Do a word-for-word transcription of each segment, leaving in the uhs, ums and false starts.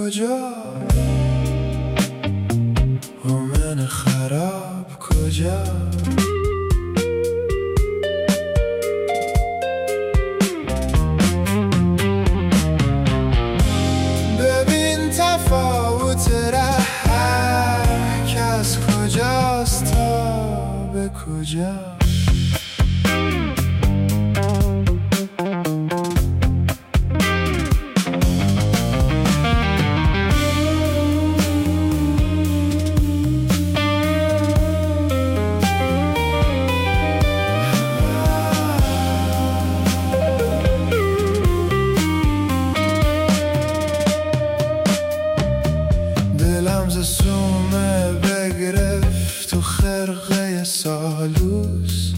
کجا؟ و من خراب کجا؟ ببین تفاوت ره از کجاست تا به کجا. دلم ز سومه بگرفت تو خرقه سالوس.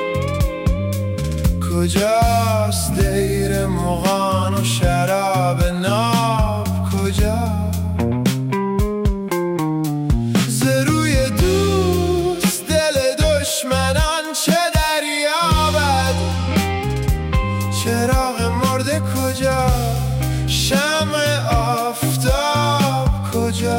کجاست دیر مغان و شراب ناب کجا؟ ز روی دوست دل دشمنان چه دریابد؟ چراغ مرده کجا؟ شمع آفتاب کجا؟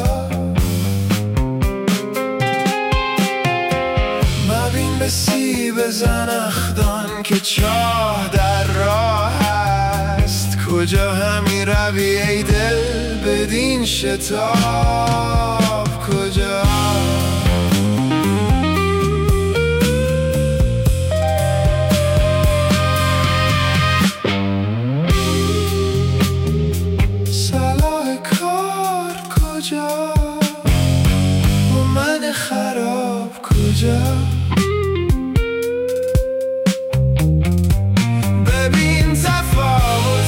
مبین به سیب زنخدان که چاه در راه است. کجا همی روی ای دل بدین شتاب کجا؟ صلاح کار کجا؟ و من خراب کجا؟ ببین تفاوت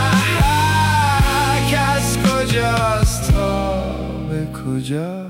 ره از کجاست تا به کجا؟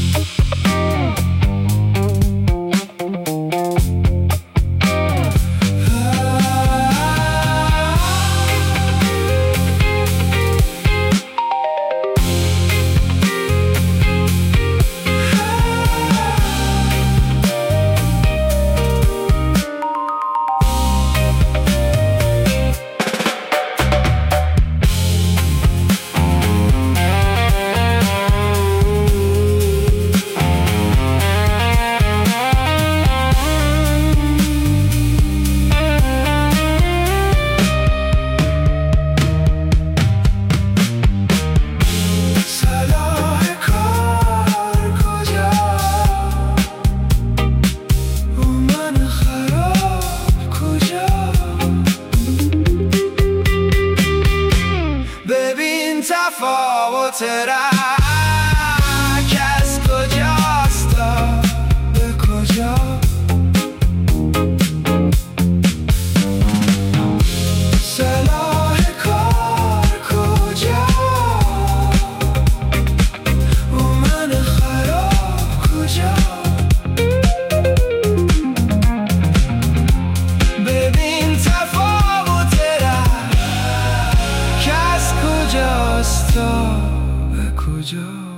تفاوت ره از کجاست تا به کجا؟ صلاح کار کجا؟ و من خراب کجا؟ ببین تفاوت ره از کجاست تا به کجا؟